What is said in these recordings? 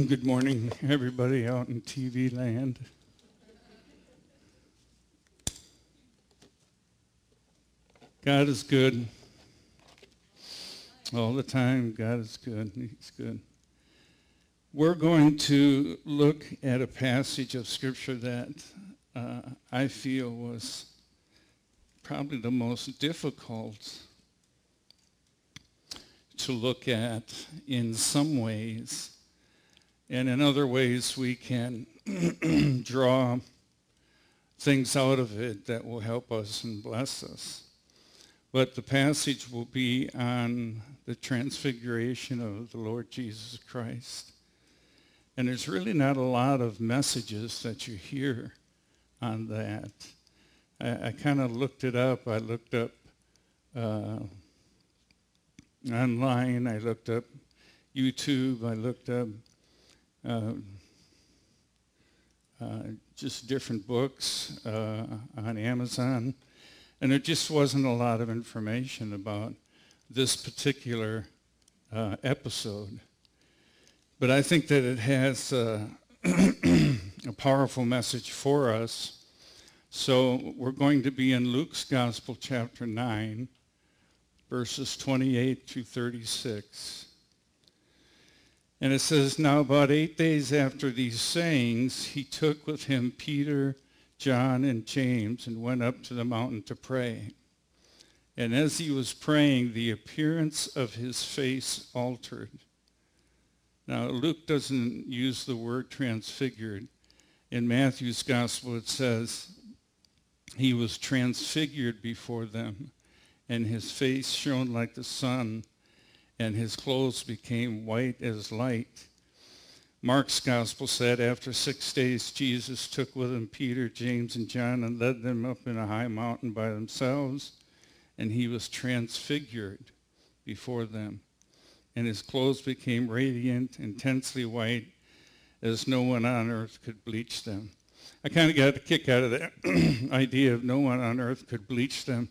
Good morning, everybody out in TV land. God is good. All the time, God is good. He's good. We're going to look at a passage of Scripture that I feel was probably the most difficult to look at in some ways. And in other ways, we can draw things out of it that will help us and bless us. But the passage will be on the transfiguration of the Lord Jesus Christ. And there's really not a lot of messages that you hear on that. I kind of looked it up. I looked up online. I looked up YouTube. I looked up just different books on Amazon, and there just wasn't a lot of information about this particular episode. But I think that it has a powerful message for us. So we're going to be in Luke's Gospel, chapter 9, verses 28 through 36. And it says, "Now about 8 days after these sayings, he took with him Peter, John, and James, and went up to the mountain to pray. And as he was praying, the appearance of his face altered." Now, Luke doesn't use the word transfigured. In Matthew's Gospel, it says, "He was transfigured before them, and his face shone like the sun, and his clothes became white as light." Mark's Gospel said, "After 6 days, Jesus took with him Peter, James, and John and led them up in a high mountain by themselves, and he was transfigured before them. And his clothes became radiant, intensely white, as no one on earth could bleach them." I kind of got a kick out of that idea of no one on earth could bleach them.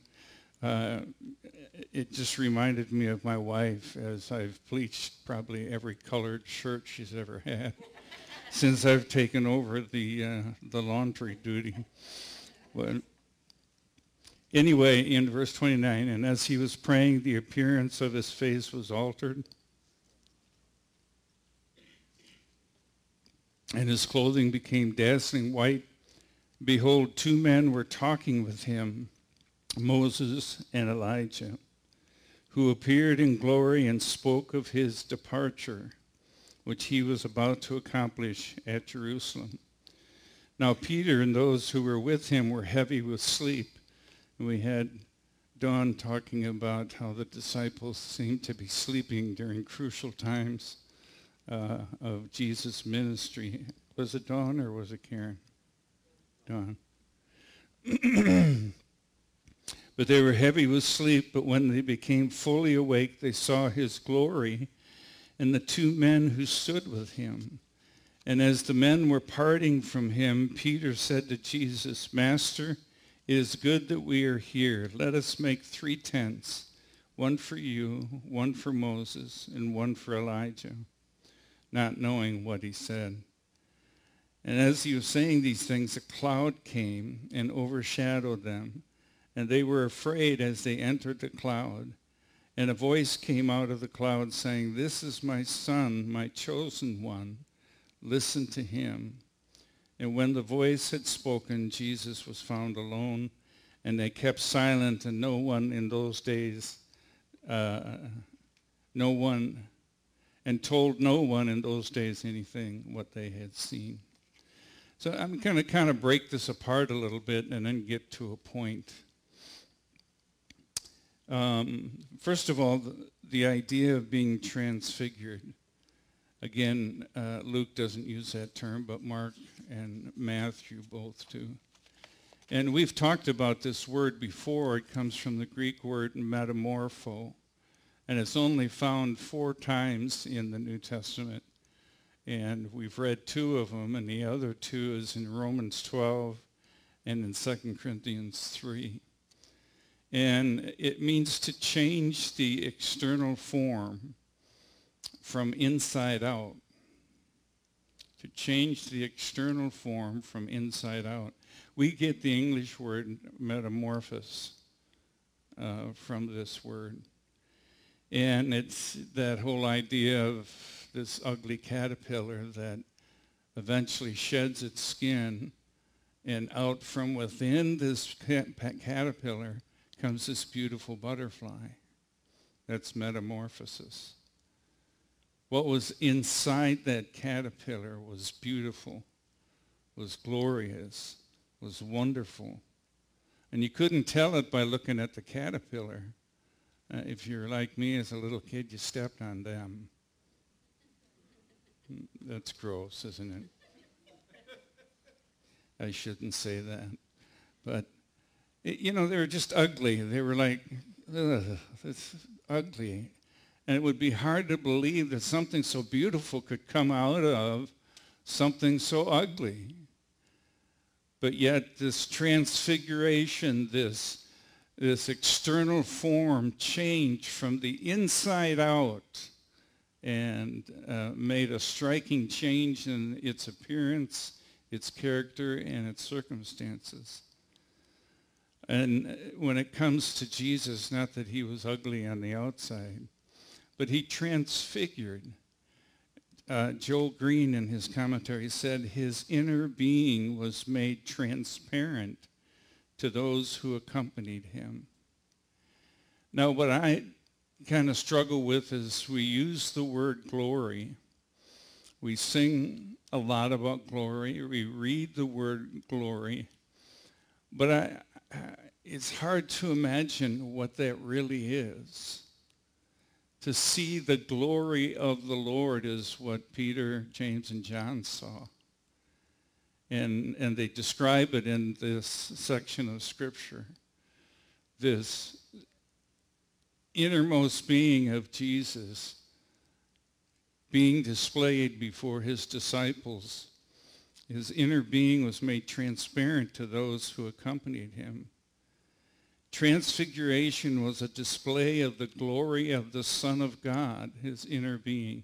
It just reminded me of my wife, as I've bleached probably every colored shirt she's ever had since I've taken over the laundry duty. But anyway, in verse 29, "And as he was praying, the appearance of his face was altered, and his clothing became dazzling white. Behold, 2 men were talking with him, Moses and Elijah, who appeared in glory and spoke of his departure, which he was about to accomplish at Jerusalem. Now Peter and those who were with him were heavy with sleep." And we had Dawn talking about how the disciples seemed to be sleeping during crucial times of Jesus' ministry. Was it Dawn or was it Karen? Dawn. "But they were heavy with sleep, but when they became fully awake, they saw his glory and the 2 men who stood with him. And as the men were parting from him, Peter said to Jesus, 'Master, it is good that we are here. Let us make 3 tents, one for you, one for Moses, and one for Elijah,' not knowing what he said. And as he was saying these things, a cloud came and overshadowed them. And they were afraid as they entered the cloud. And a voice came out of the cloud saying, 'This is my son, my chosen one. Listen to him.' And when the voice had spoken, Jesus was found alone, and they kept silent, and no one in those days, and told no one in those days anything what they had seen." So I'm going to kind of break this apart a little bit and then get to a point. First of all, the idea of being transfigured. Again, Luke doesn't use that term, but Mark and Matthew both do. And we've talked about this word before. It comes from the Greek word metamorpho, and it's only found 4 times in the New Testament. And we've read 2 of them, and the other 2 is in Romans 12 and in 2 Corinthians 3. And it means to change the external form from inside out. to change the external form from inside out. We get the English word metamorphosis from this word. And it's that whole idea of this ugly caterpillar that eventually sheds its skin, and out from within this caterpillar comes this beautiful butterfly. That's metamorphosis. What was inside that caterpillar was beautiful, was glorious, was wonderful. And you couldn't tell it by looking at the caterpillar. If you're like me as a little kid, you stepped on them. That's gross, isn't it? I shouldn't say that. But, they were just ugly. They were like, ugh, it's ugly. And it would be hard to believe that something so beautiful could come out of something so ugly. But yet this transfiguration, this external form changed from the inside out and made a striking change in its appearance, its character, and its circumstances. And when it comes to Jesus, not that he was ugly on the outside, but he transfigured. Joel Green in his commentary said his inner being was made transparent to those who accompanied him. Now, what I kind of struggle with is we use the word glory. We sing a lot about glory. We read the word glory. But it's hard to imagine what that really is. To see the glory of the Lord is what Peter, James, and John saw. And they describe it in this section of Scripture. This innermost being of Jesus being displayed before his disciples. His inner being was made transparent to those who accompanied him. Transfiguration was a display of the glory of the Son of God, his inner being.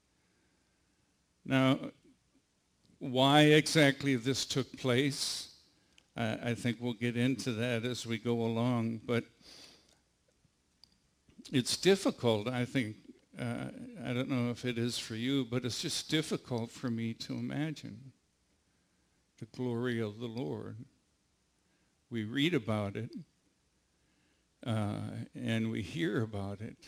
Now, why exactly this took place, I think we'll get into that as we go along, but it's difficult, I think. I don't know if it is for you, but it's just difficult for me to imagine the glory of the Lord. We read about it, and we hear about it.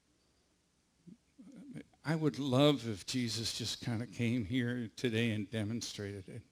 I would love if Jesus just kind of came here today and demonstrated it.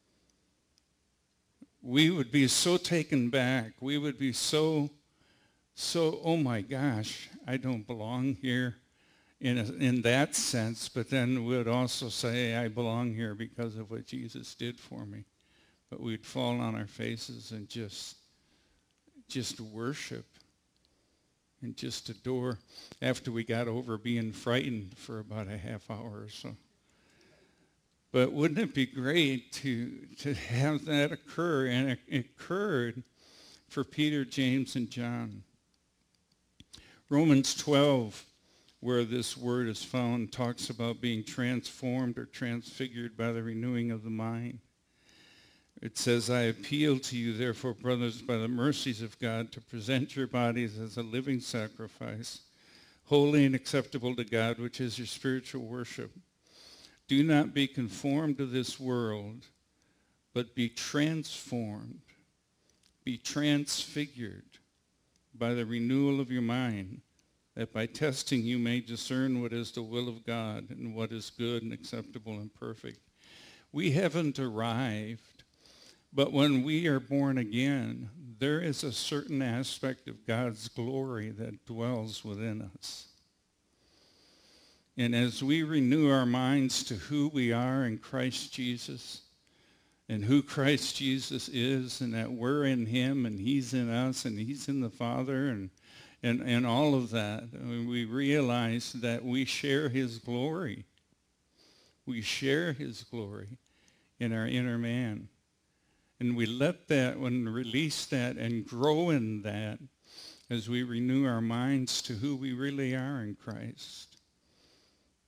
We would be so taken back. We would be so, oh my gosh, I don't belong here in that sense, but then we would also say, I belong here because of what Jesus did for me. But we'd fall on our faces and just worship and just adore after we got over being frightened for about a half hour or so. But wouldn't it be great to have that occur? And it occurred for Peter, James, and John. Romans 12, where this word is found, talks about being transformed or transfigured by the renewing of the mind. It says, I appeal to you, therefore, brothers, by the mercies of God, to present your bodies as a living sacrifice, holy and acceptable to God, which is your spiritual worship. Do not be conformed to this world, but be transformed, be transfigured by the renewal of your mind, that by testing you may discern what is the will of God and what is good and acceptable and perfect. We haven't arrived. But when we are born again, there is a certain aspect of God's glory that dwells within us. And as we renew our minds to who we are in Christ Jesus and who Christ Jesus is, and that we're in him and he's in us and he's in the Father and all of that, we realize that we share his glory. We share his glory in our inner man. And we let that and release that and grow in that as we renew our minds to who we really are in Christ.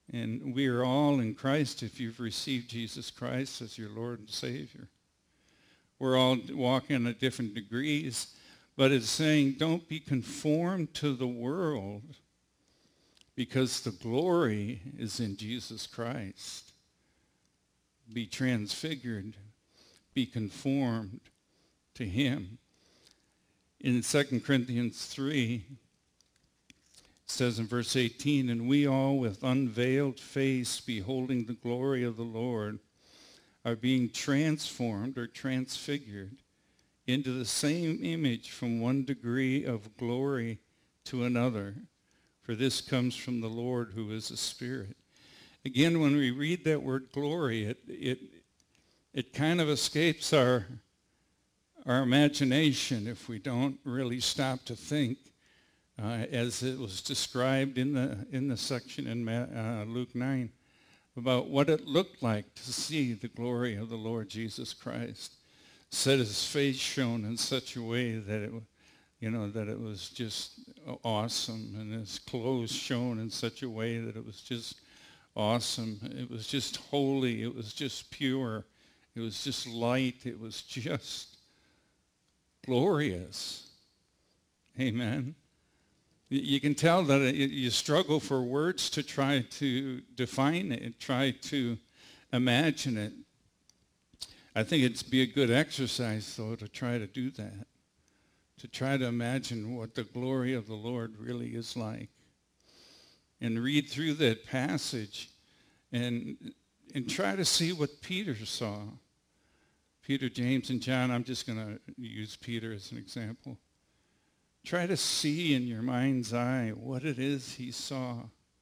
And we are all in Christ if you've received Jesus Christ as your Lord and Savior. We're all walking at different degrees, but it's saying don't be conformed to the world because the glory is in Jesus Christ. Be transfigured, be conformed to him. In 2 Corinthians 3, it says in verse 18, and we all with unveiled face beholding the glory of the Lord are being transformed or transfigured into the same image from one degree of glory to another. For this comes from the Lord who is the Spirit. Again, when we read that word glory, it kind of escapes our imagination if we don't really stop to think. As it was described in the section in Luke 9, about what it looked like to see the glory of the Lord Jesus Christ. Said his face shone in such a way that it was just awesome, and his clothes shone in such a way that it was just awesome. It was just holy. It was just pure. It was just light. It was just glorious. Amen. You can tell that you struggle for words to try to define it, try to imagine it. I think it'd be a good exercise, though, to try to do that, to try to imagine what the glory of the Lord really is like. And read through that passage and try to see what Peter saw. Peter, James, and John, I'm just going to use Peter as an example. Try to see in your mind's eye what it is he saw.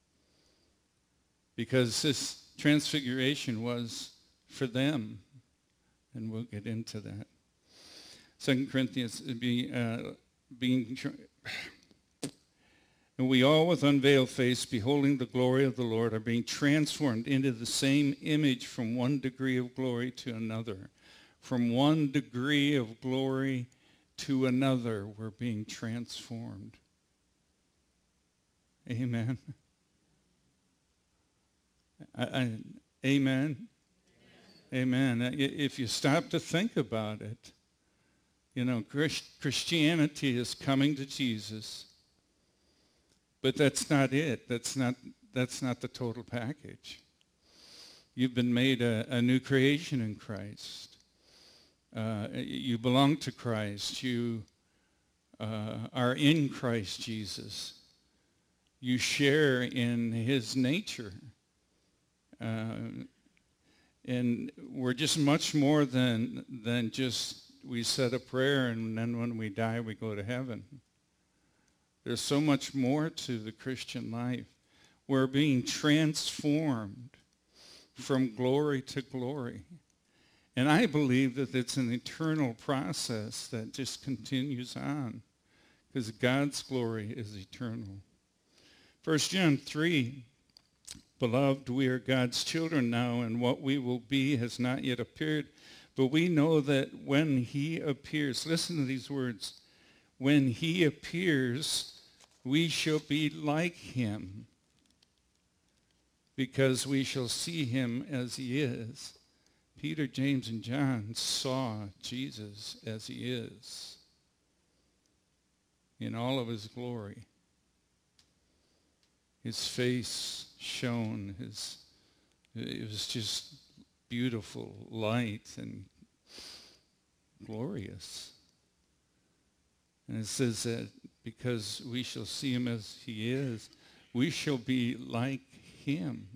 Because this transfiguration was for them. And we'll get into that. 2 Corinthians, and we all with unveiled face, beholding the glory of the Lord, are being transformed into the same image from one degree of glory to another. From one degree of glory to another, we're being transformed. Amen. Amen. Amen. If you stop to think about it, Christianity is coming to Jesus, but that's not it. That's not the total package. You've been made a new creation in Christ. You belong to Christ. You are in Christ Jesus. You share in his nature. And we're just much more than just we said a prayer and then when we die we go to heaven. There's so much more to the Christian life. We're being transformed from glory to glory. And I believe that it's an eternal process that just continues on because God's glory is eternal. 1 John 3, beloved, we are God's children now, and what we will be has not yet appeared. But we know that when he appears, listen to these words, when he appears, we shall be like him, because we shall see him as he is. Peter, James, and John saw Jesus as he is, in all of his glory. His face shone, it was just beautiful, light, and glorious. And it says that because we shall see him as he is, we shall be like him.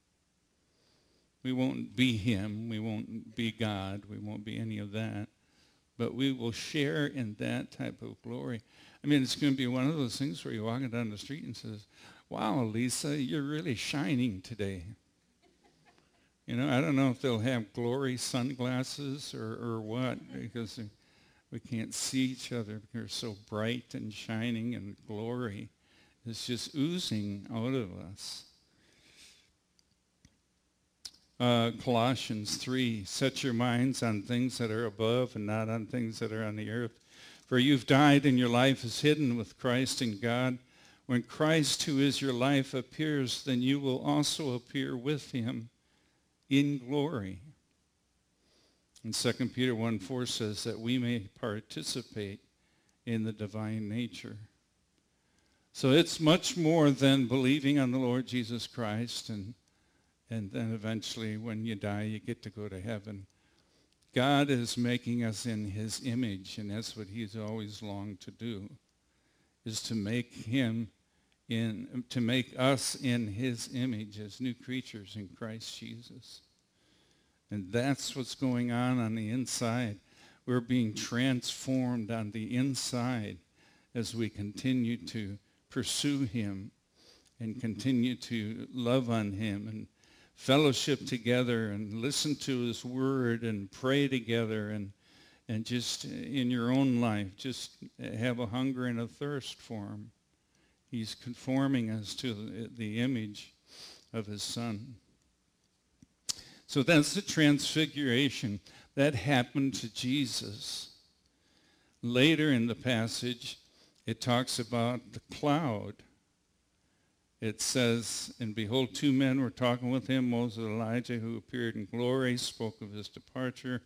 We won't be him, we won't be God, we won't be any of that, but we will share in that type of glory. I mean, it's going to be one of those things where you're walking down the street and says, wow, Lisa, you're really shining today. I don't know if they'll have glory sunglasses or what, because we can't see each other because they're so bright and shining, and glory is just oozing out of us. Colossians 3, set your minds on things that are above and not on things that are on the earth. For you've died and your life is hidden with Christ in God. When Christ, who is your life, appears, then you will also appear with him in glory. And 2 Peter 1:4 says that we may participate in the divine nature. So it's much more than believing on the Lord Jesus Christ and then eventually when you die you get to go to heaven. God is making us in his image, and that's what he's always longed to do, is to make us in his image as new creatures in Christ Jesus. And that's what's going on the inside. We're being transformed on the inside as we continue to pursue him and continue to love on him and fellowship together and listen to his word and pray together and just in your own life, just have a hunger and a thirst for him. He's conforming us to the image of his Son. So that's the transfiguration. That happened to Jesus. Later in the passage, it talks about the cloud. It says, and behold, two men were talking with him, Moses and Elijah, who appeared in glory, spoke of his departure.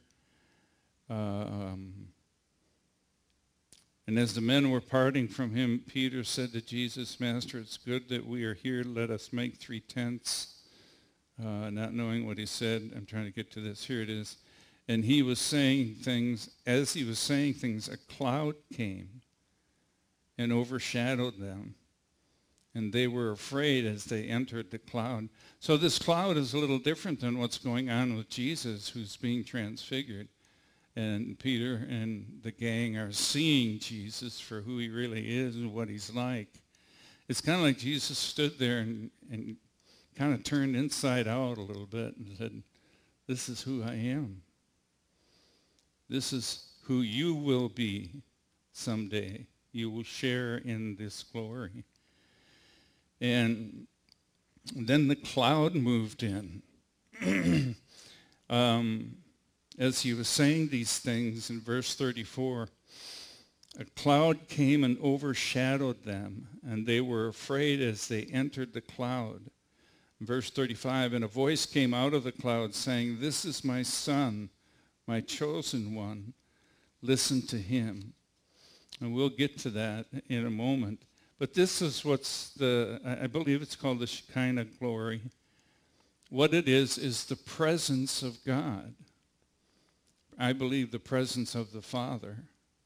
And as the men were parting from him, Peter said to Jesus, Master, it's good that we are here. Let us make 3 tents. Not knowing what he said, I'm trying to get to this. Here it is. And he was saying things. As he was saying things, a cloud came and overshadowed them. And they were afraid as they entered the cloud. So this cloud is a little different than what's going on with Jesus, who's being transfigured. And Peter and the gang are seeing Jesus for who he really is and what he's like. It's kind of like Jesus stood there and kind of turned inside out a little bit and said, this is who I am. This is who you will be someday. You will share in this glory. And then the cloud moved in. As he was saying these things in verse 34, a cloud came and overshadowed them, and they were afraid as they entered the cloud. Verse 35, and a voice came out of the cloud saying, this is my Son, my chosen one. Listen to him. And we'll get to that in a moment. But this is I believe it's called the Shekinah glory. What it is the presence of God. I believe the presence of the Father.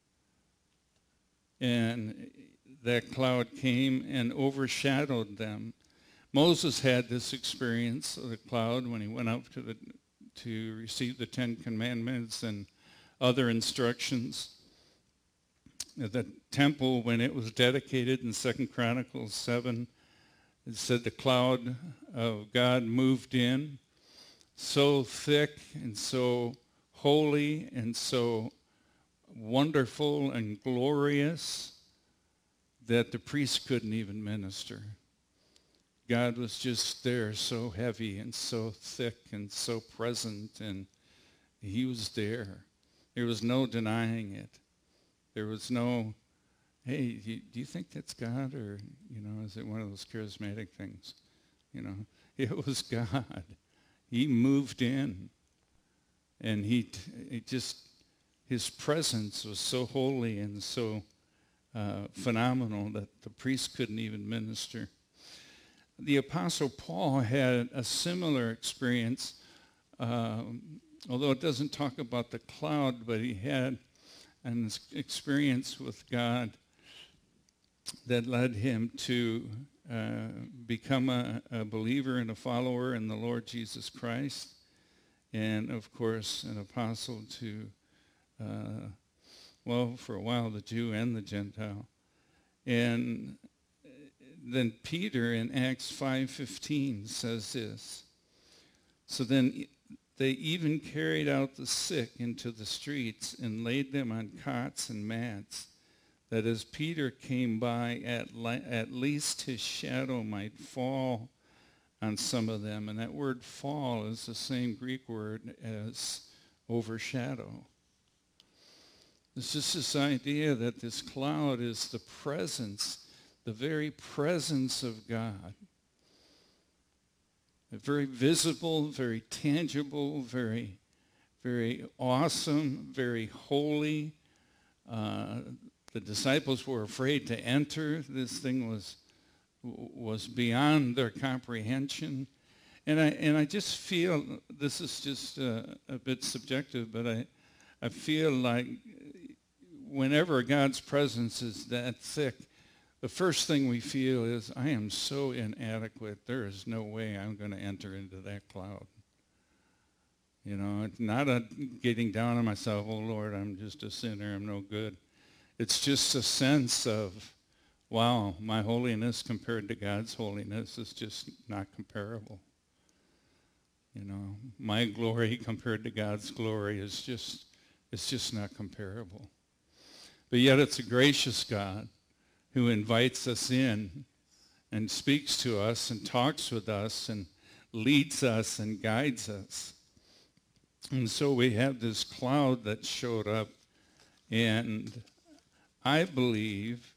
And that cloud came and overshadowed them. Moses had this experience of the cloud when he went up to receive the 10 Commandments and other instructions. The temple, when it was dedicated in 2 Chronicles 7, it said the cloud of God moved in, so thick and so holy and so wonderful and glorious that the priest couldn't even minister. God was just there, so heavy and so thick and so present, and he was there. There was no denying it. There was no, hey, do you think that's God, or, is it one of those charismatic things? It was God. He moved in, and his presence was so holy and so phenomenal that the priest couldn't even minister. The Apostle Paul had a similar experience, although it doesn't talk about the cloud, but he had an experience with God that led him to become a believer and a follower in the Lord Jesus Christ, and of course an apostle to, for a while, the Jew and the Gentile. And then Peter in Acts 5:15 says this, so then they even carried out the sick into the streets and laid them on cots and mats, that as Peter came by, at least his shadow might fall on some of them. And that word fall is the same Greek word as overshadow. It's just this idea that this cloud is the presence, the very presence of God. Very visible, very tangible, very, very awesome, very holy. The disciples were afraid to enter. This thing was beyond their comprehension. And I just feel, this is just a bit subjective, but I feel like whenever God's presence is that thick, the first thing we feel is, I am so inadequate. There is no way I'm going to enter into that cloud. You know, it's not a getting down on myself, oh Lord, I'm just a sinner, I'm no good. It's just a sense of, wow, my holiness compared to God's holiness is just not comparable. You know, my glory compared to God's glory is just, it's just not comparable. But yet it's a gracious God who invites us in and speaks to us and talks with us and leads us and guides us. And so we have this cloud that showed up, and I believe,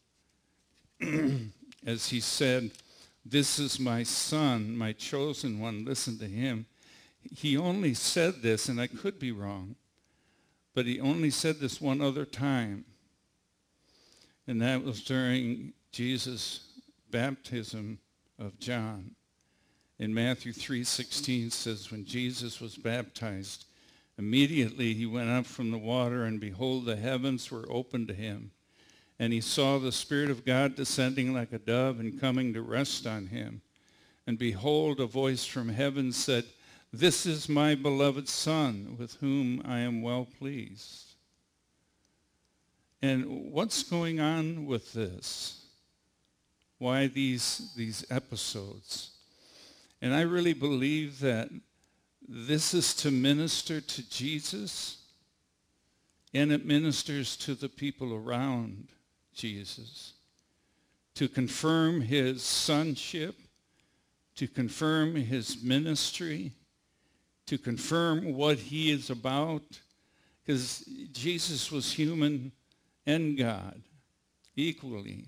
as he said, this is my son, my chosen one, listen to him. He only said this, and I could be wrong, but he only said this one other time. And that was during Jesus' baptism of John. In Matthew 3:16 says, when Jesus was baptized, immediately he went up from the water, and behold, the heavens were opened to him. And he saw the Spirit of God descending like a dove and coming to rest on him. And behold, a voice from heaven said, this is my beloved Son, with whom I am well pleased. And what's going on with this? Why these episodes? And I really believe that this is to minister to Jesus, and it ministers to the people around Jesus, to confirm his sonship, to confirm his ministry, to confirm what he is about, because Jesus was human and God equally.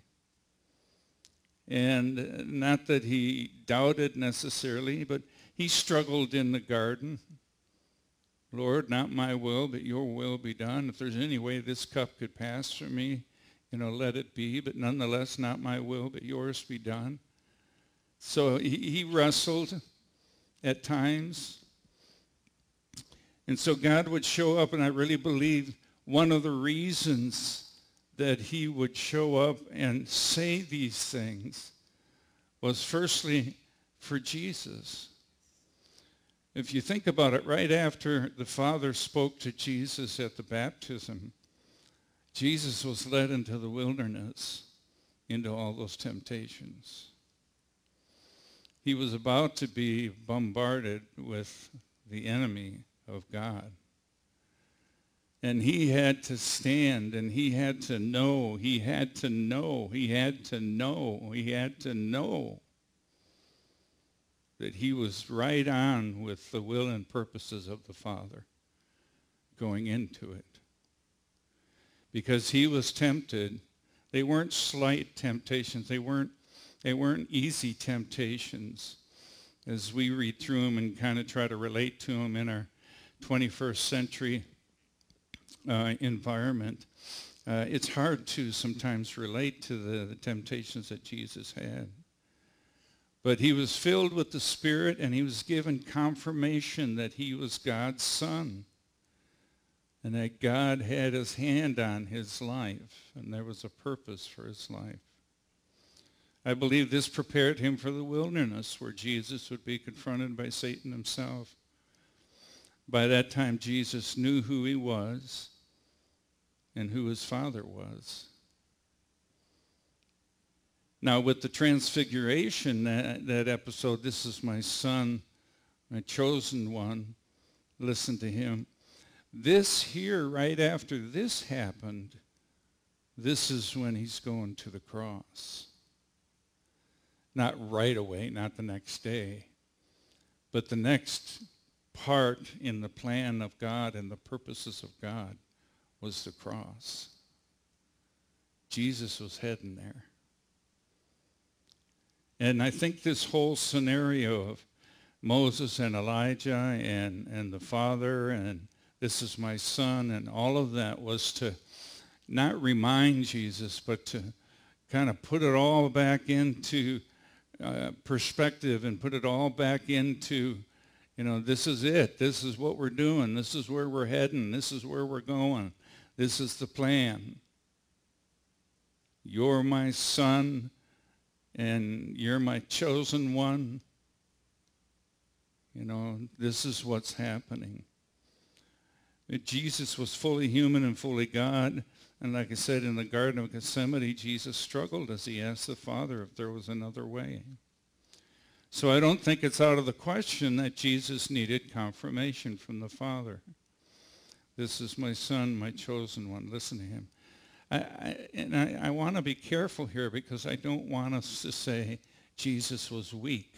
And not that he doubted necessarily, but he struggled in the garden. Lord, not my will, but your will be done. If there's any way this cup could pass from me, let it be. But nonetheless, not my will, but yours be done. So he wrestled at times. And so God would show up, and I really believe one of the reasons that he would show up and say these things was firstly for Jesus. If you think about it, right after the Father spoke to Jesus at the baptism, Jesus was led into the wilderness, into all those temptations. He was about to be bombarded with the enemy of God. And he had to stand, and he had to know that he was right on with the will and purposes of the Father going into it. Because he was tempted. They weren't slight temptations. They weren't easy temptations. As we read through them and kind of try to relate to them in our 21st century environment, it's hard to sometimes relate to the temptations that Jesus had. But he was filled with the Spirit, and he was given confirmation that he was God's Son, and that God had his hand on his life, and there was a purpose for his life. I believe this prepared him for the wilderness, where Jesus would be confronted by Satan himself. By that time, Jesus knew who he was and who his Father was. Now, with the transfiguration, that episode, this is my Son, my chosen one, listen to him. This here, right after this happened, this is when he's going to the cross. Not right away, not the next day, but the next part in the plan of God and the purposes of God was the cross. Jesus was heading there. And I think this whole scenario of Moses and Elijah and the Father and this is my son and all of that was to not remind Jesus, but to kind of put it all back into perspective and put it all back into, this is it. This is what we're doing. This is where we're heading. This is where we're going. This is the plan. You're my son, and you're my chosen one. This is what's happening. Jesus was fully human and fully God. And like I said, in the Garden of Gethsemane, Jesus struggled as he asked the Father if there was another way. So I don't think it's out of the question that Jesus needed confirmation from the Father. This is my son, my chosen one. Listen to him. I want to be careful here because I don't want us to say Jesus was weak.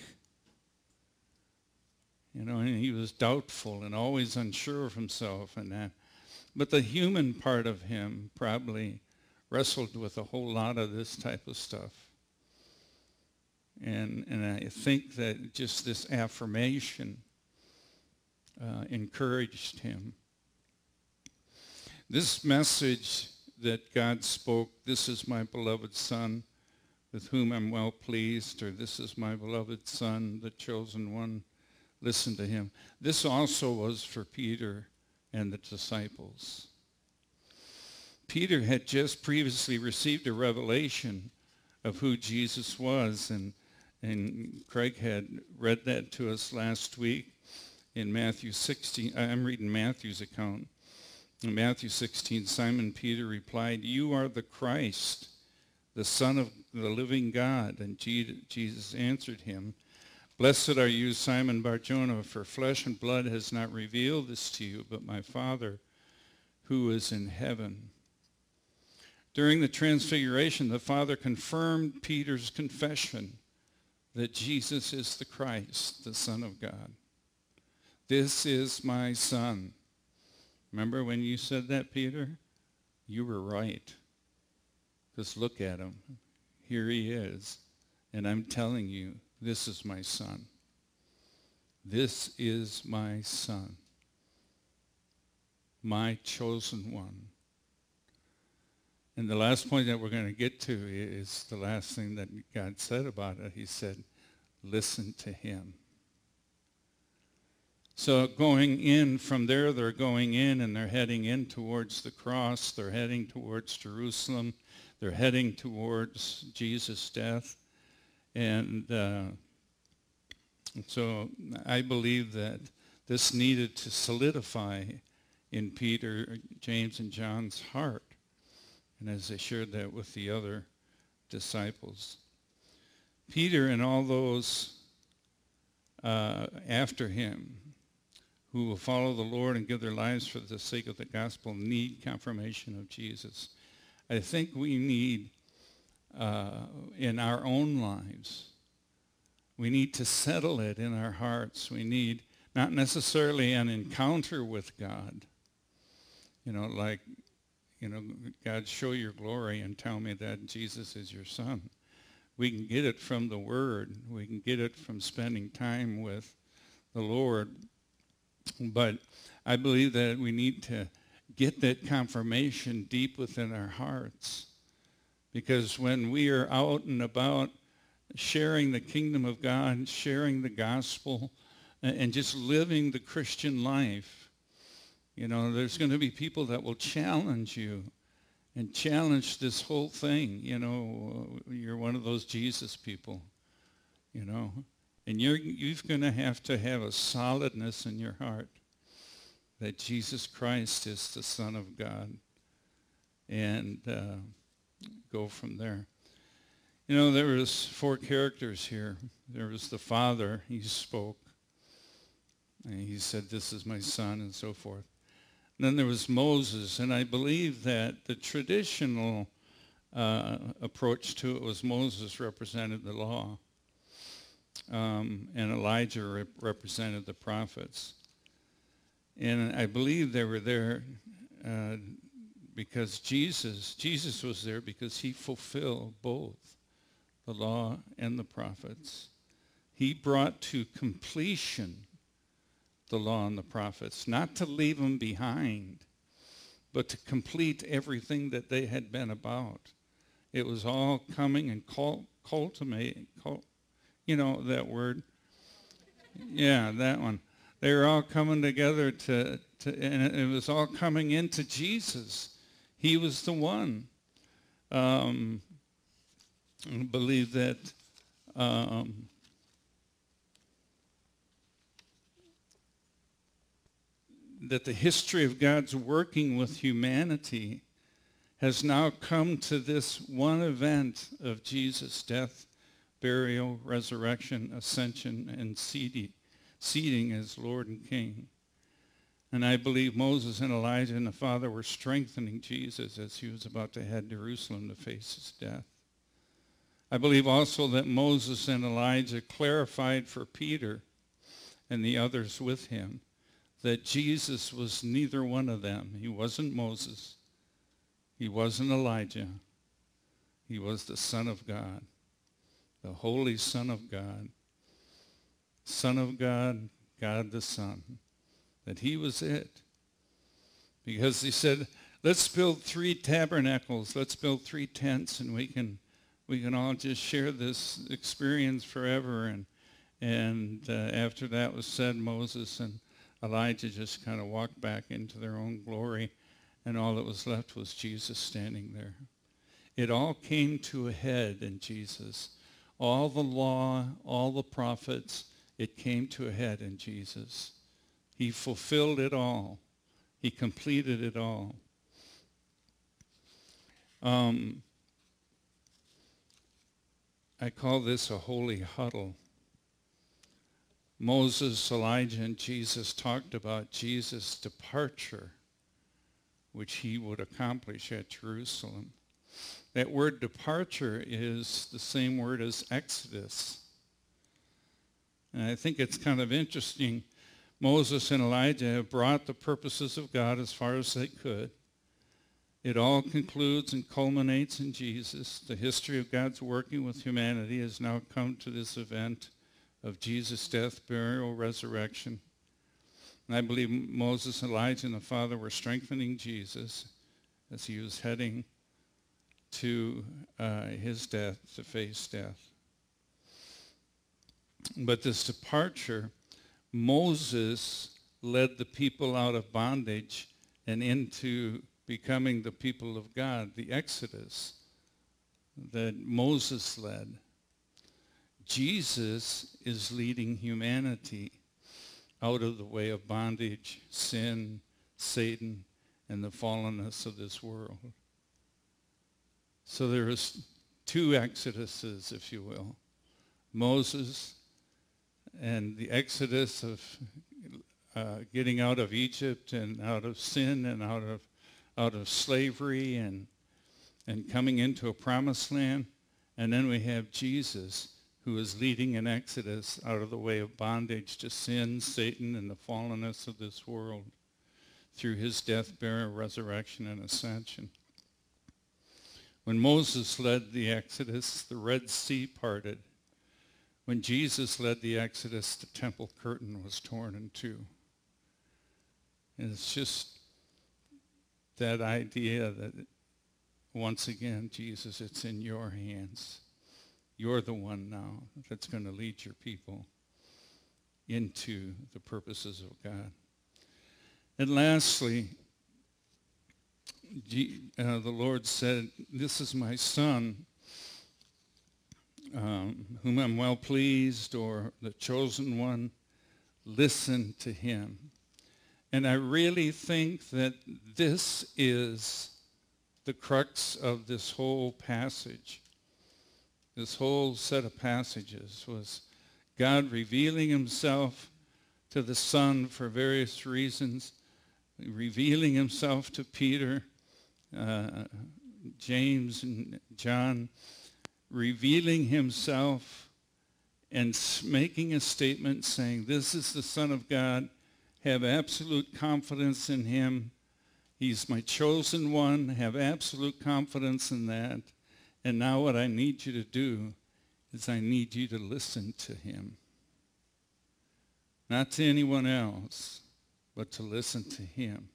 And he was doubtful and always unsure of himself and that. But the human part of him probably wrestled with a whole lot of this type of stuff. And I think that just this affirmation encouraged him. This message that God spoke, this is my beloved son, with whom I'm well pleased, or this is my beloved son, the chosen one, listen to him. This also was for Peter and the disciples. Peter had just previously received a revelation of who Jesus was, and Craig had read that to us last week in Matthew 16. I'm reading Matthew's account. In Matthew 16, Simon Peter replied, "You are the Christ, the Son of the living God." And Jesus answered him, "Blessed are you, Simon Bar-Jonah, for flesh and blood has not revealed this to you, but my Father who is in heaven." During the transfiguration, the Father confirmed Peter's confession that Jesus is the Christ, the Son of God. This is my son. Remember when you said that, Peter? You were right. Just look at him. Here he is. And I'm telling you, this is my son. This is my son. My chosen one. And the last point that we're going to get to is the last thing that God said about it. He said, listen to him. So going in from there, they're going in and they're heading in towards the cross. They're heading towards Jerusalem. They're heading towards Jesus' death. And so I believe that this needed to solidify in Peter, James, and John's heart. And as they shared that with the other disciples. Peter and all those after him who will follow the Lord and give their lives for the sake of the gospel need confirmation of Jesus. I think we need, in our own lives, we need to settle it in our hearts. We need not necessarily an encounter with God, God, show your glory and tell me that Jesus is your son. We can get it from the Word. We can get it from spending time with the Lord. But I believe that we need to get that confirmation deep within our hearts. Because when we are out and about sharing the kingdom of God, sharing the gospel, and just living the Christian life, there's going to be people that will challenge you and challenge this whole thing. You're one of those Jesus people, and you're going to have a solidness in your heart that Jesus Christ is the Son of God, and go from there. There was 4 characters here. There was the Father. He spoke, and he said, "This is my son," and so forth. And then there was Moses, and I believe that the traditional approach to it was Moses represented the law, and Elijah represented the prophets. And I believe they were there because Jesus was there because he fulfilled both the law and the prophets. He brought to completion the law and the prophets, not to leave them behind, but to complete everything that they had been about. It was all coming and culminating, you know that word? Yeah, that one. They were all coming together and it was all coming into Jesus. He was the one. I believe that that the history of God's working with humanity has now come to this one event of Jesus' death, burial, resurrection, ascension, and seating as Lord and King. And I believe Moses and Elijah and the Father were strengthening Jesus as he was about to head to Jerusalem to face his death. I believe also that Moses and Elijah clarified for Peter and the others with him that Jesus was neither one of them. He wasn't Moses. He wasn't Elijah. He was the Son of God, the Holy Son of God. Son of God, God the Son. That he was it. Because he said, let's build 3 tabernacles, let's build 3 tents, and we can all just share this experience forever. And after that was said, Moses and Elijah just kind of walked back into their own glory, and all that was left was Jesus standing there. It all came to a head in Jesus. All the law, all the prophets, it came to a head in Jesus. He fulfilled it all. He completed it all. I call this a holy huddle. Moses, Elijah, and Jesus talked about Jesus' departure, which he would accomplish at Jerusalem. That word departure is the same word as Exodus. And I think it's kind of interesting. Moses and Elijah have brought the purposes of God as far as they could. It all concludes and culminates in Jesus. The history of God's working with humanity has now come to this event of Jesus' death, burial, resurrection. And I believe Moses, Elijah, and the Father were strengthening Jesus as he was heading to his death, to face death. But this departure, Moses led the people out of bondage and into becoming the people of God, the Exodus that Moses led. Jesus is leading humanity out of the way of bondage, sin, Satan, and the fallenness of this world. So there is 2 exoduses, if you will. Moses and the exodus of getting out of Egypt and out of sin and out of slavery and coming into a promised land. And then we have Jesus, who is leading an exodus out of the way of bondage to sin, Satan, and the fallenness of this world through his death, burial, resurrection, and ascension. When Moses led the exodus, the Red Sea parted. When Jesus led the exodus, the temple curtain was torn in 2. And it's just that idea that, once again, Jesus, it's in your hands. You're the one now that's going to lead your people into the purposes of God. And lastly, the Lord said, this is my son, whom I'm well pleased, or the chosen one. Listen to him. And I really think that this is the crux of this whole passage. This whole set of passages was God revealing himself to the Son for various reasons, revealing himself to Peter, James, and John, revealing himself and making a statement saying, this is the Son of God. Have absolute confidence in him. He's my chosen one. Have absolute confidence in that. And now what I need you to do is I need you to listen to him. Not to anyone else, but to listen to him.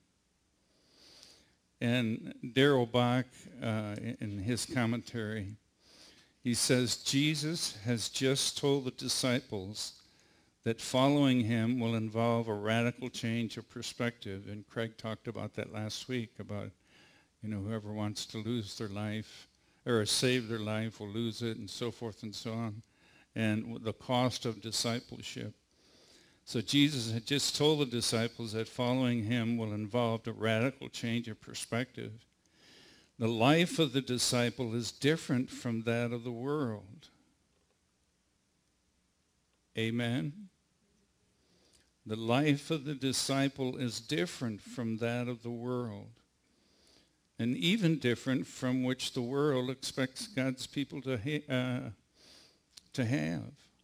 And Darrell Bock, in his commentary, he says, Jesus has just told the disciples that following him will involve a radical change of perspective. And Craig talked about that last week, about, whoever wants to lose their life or save their life will lose it, and so forth and so on, and the cost of discipleship. So Jesus had just told the disciples that following him will involve a radical change of perspective. The life of the disciple is different from that of the world. Amen? The life of the disciple is different from that of the world, and even different from which the world expects God's people to have.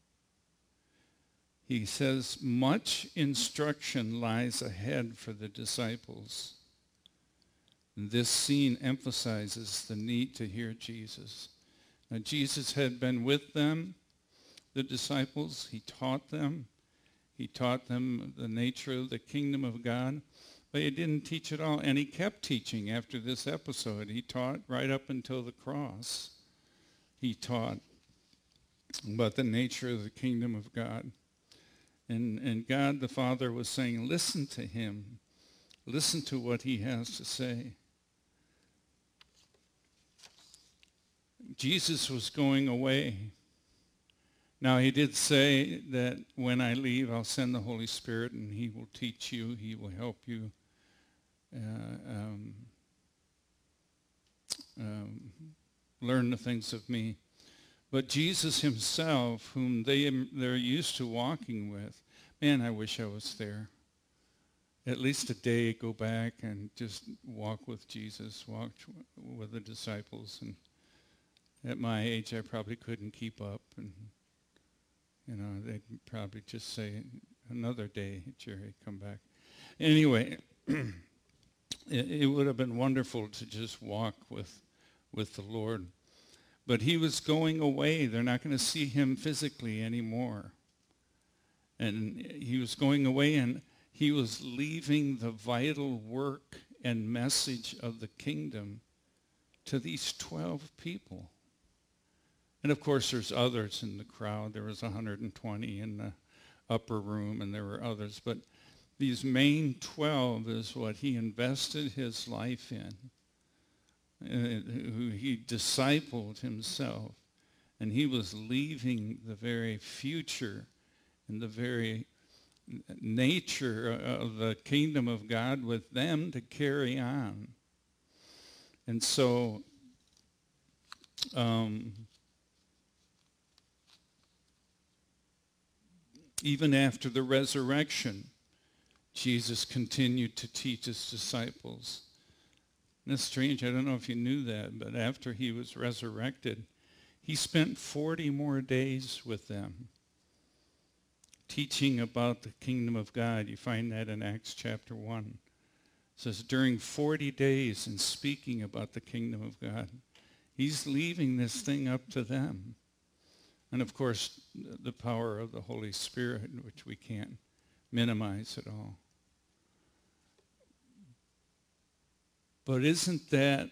He says, much instruction lies ahead for the disciples. This scene emphasizes the need to hear Jesus. Now, Jesus had been with them, the disciples. He taught them. He taught them the nature of the kingdom of God, but he didn't teach it all. And he kept teaching after this episode. He taught right up until the cross. He taught about the nature of the kingdom of God. And God the Father was saying, listen to him. Listen to what he has to say. Jesus was going away. Now, he did say that when I leave, I'll send the Holy Spirit, and he will teach you. He will help you learn the things of me. But Jesus himself, whom they're used to walking with, man, I wish I was there. At least a day, go back and just walk with Jesus, walk with the disciples. And at my age, I probably couldn't keep up. And, they'd probably just say, another day, Jerry, come back. Anyway, it would have been wonderful to just walk with the Lord. But he was going away. They're not going to see him physically anymore. And he was going away, and he was leaving the vital work and message of the kingdom to these 12 people. And of course, there's others in the crowd. There was 120 in the upper room, and there were others. But these main 12 is what he invested his life in. Who he discipled himself, and he was leaving the very future and the very nature of the kingdom of God with them to carry on. And so even after the resurrection, Jesus continued to teach his disciples. And it's strange, I don't know if you knew that, but after he was resurrected, he spent 40 more days with them, teaching about the kingdom of God. You find that in Acts chapter 1. It says, during 40 days and speaking about the kingdom of God, he's leaving this thing up to them. And of course, the power of the Holy Spirit, which we can't minimize at all. But isn't that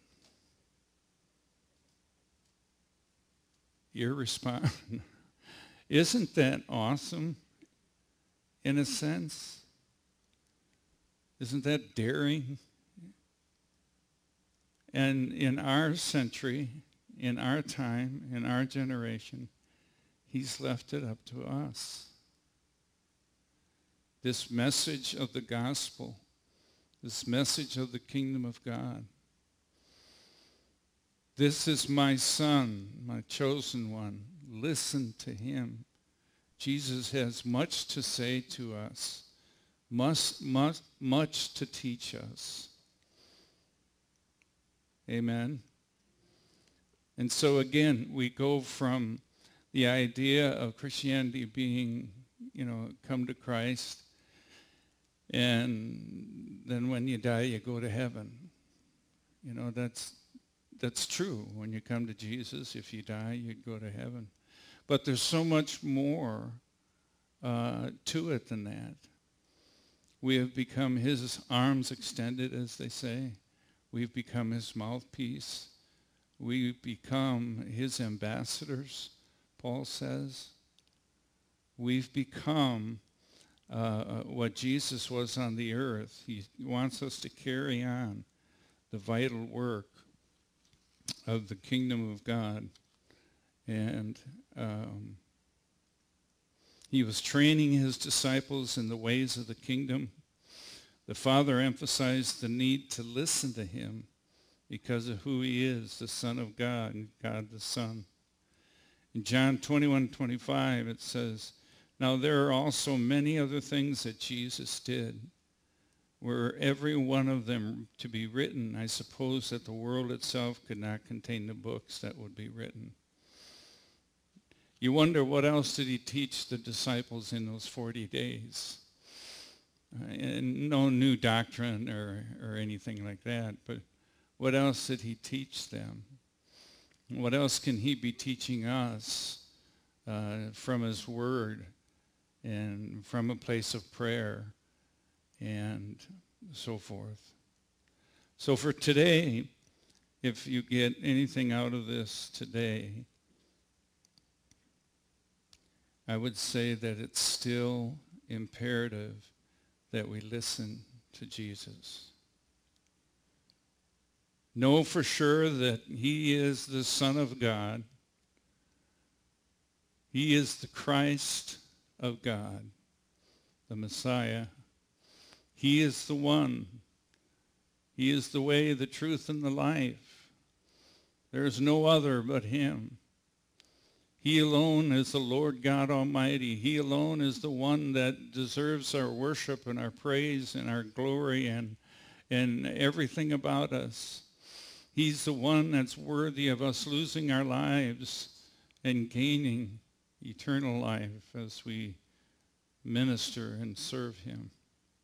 irresponsible? Isn't that awesome in a sense? Isn't that daring? And in our century, in our time, in our generation, he's left it up to us. This message of the gospel, this message of the kingdom of God. This is my son, my chosen one. Listen to him. Jesus has much to say to us, much to teach us. Amen. And so again, we go from the idea of Christianity being, come to Christ, and then when you die, you go to heaven. That's true. When you come to Jesus, if you die, you'd go to heaven. But there's so much more to it than that. We have become his arms extended, as they say. We've become his mouthpiece. We've become his ambassadors, Paul says. We've become what Jesus was on the earth. He wants us to carry on the vital work of the kingdom of God. And he was training his disciples in the ways of the kingdom. The Father emphasized the need to listen to him because of who he is, the Son of God, and God the Son. In John 21:25, it says, "Now there are also many other things that Jesus did. Were every one of them to be written, I suppose that the world itself could not contain the books that would be written." You wonder, what else did he teach the disciples in those 40 days? And no new doctrine or anything like that, but what else did he teach them? What else can he be teaching us from his word and from a place of prayer and so forth? So for today, if you get anything out of this today, I would say that it's still imperative that we listen to Jesus. Know for sure that he is the Son of God. He is the Christ of God, the Messiah. He is the one. He is the way, the truth, and the life. There is no other but him. He alone is the Lord God Almighty. He alone is the one that deserves our worship and our praise and our glory and everything about us. He's the one that's worthy of us losing our lives and gaining eternal life as we minister and serve him.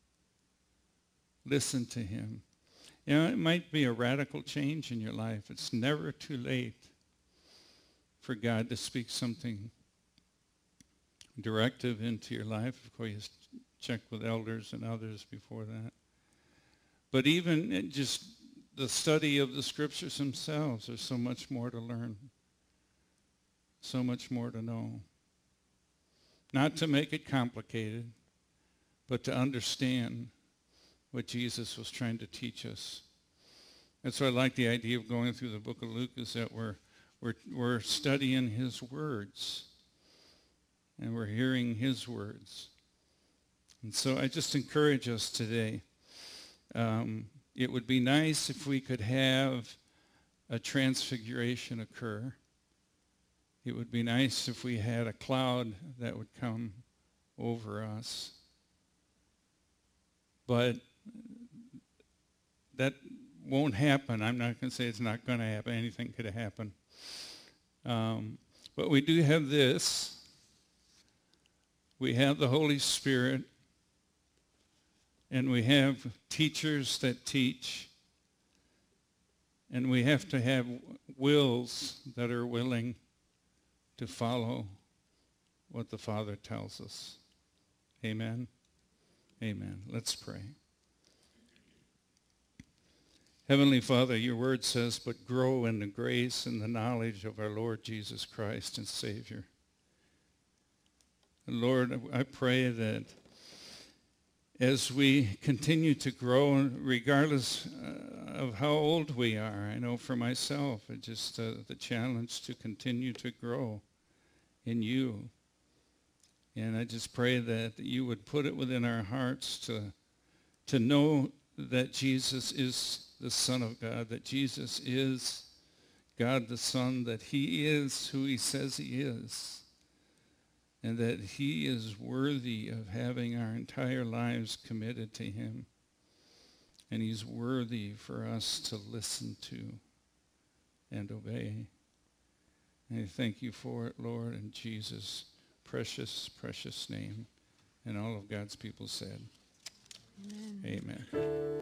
Listen to him. You know, it might be a radical change in your life. It's never too late for God to speak something directive into your life. Of course, you check with elders and others before that. But even just the study of the scriptures themselves, there's so much more to learn, so much more to know. Not to make it complicated, but to understand what Jesus was trying to teach us. That's why I like the idea of going through the book of Luke, is that we're studying his words, and we're hearing his words. And so I just encourage us today. It would be nice if we could have a transfiguration occur. It would be nice if we had a cloud that would come over us. But that won't happen. I'm not going to say it's not going to happen. Anything could happen. But we do have this. We have the Holy Spirit, and we have teachers that teach, and we have to have wills that are willing to follow what the Father tells us. Amen? Amen. Let's pray. Heavenly Father, your word says, "But grow in the grace and the knowledge of our Lord Jesus Christ and Savior." And Lord, I pray that as we continue to grow, regardless of how old we are, I know for myself, it's just the challenge to continue to grow in you. And I just pray that you would put it within our hearts to know that Jesus is the Son of God, that Jesus is God the Son, that he is who he says he is, and that he is worthy of having our entire lives committed to him. And he's worthy for us to listen to and obey. And I thank you for it, Lord, in Jesus' precious, precious name. And all of God's people said, Amen. Amen.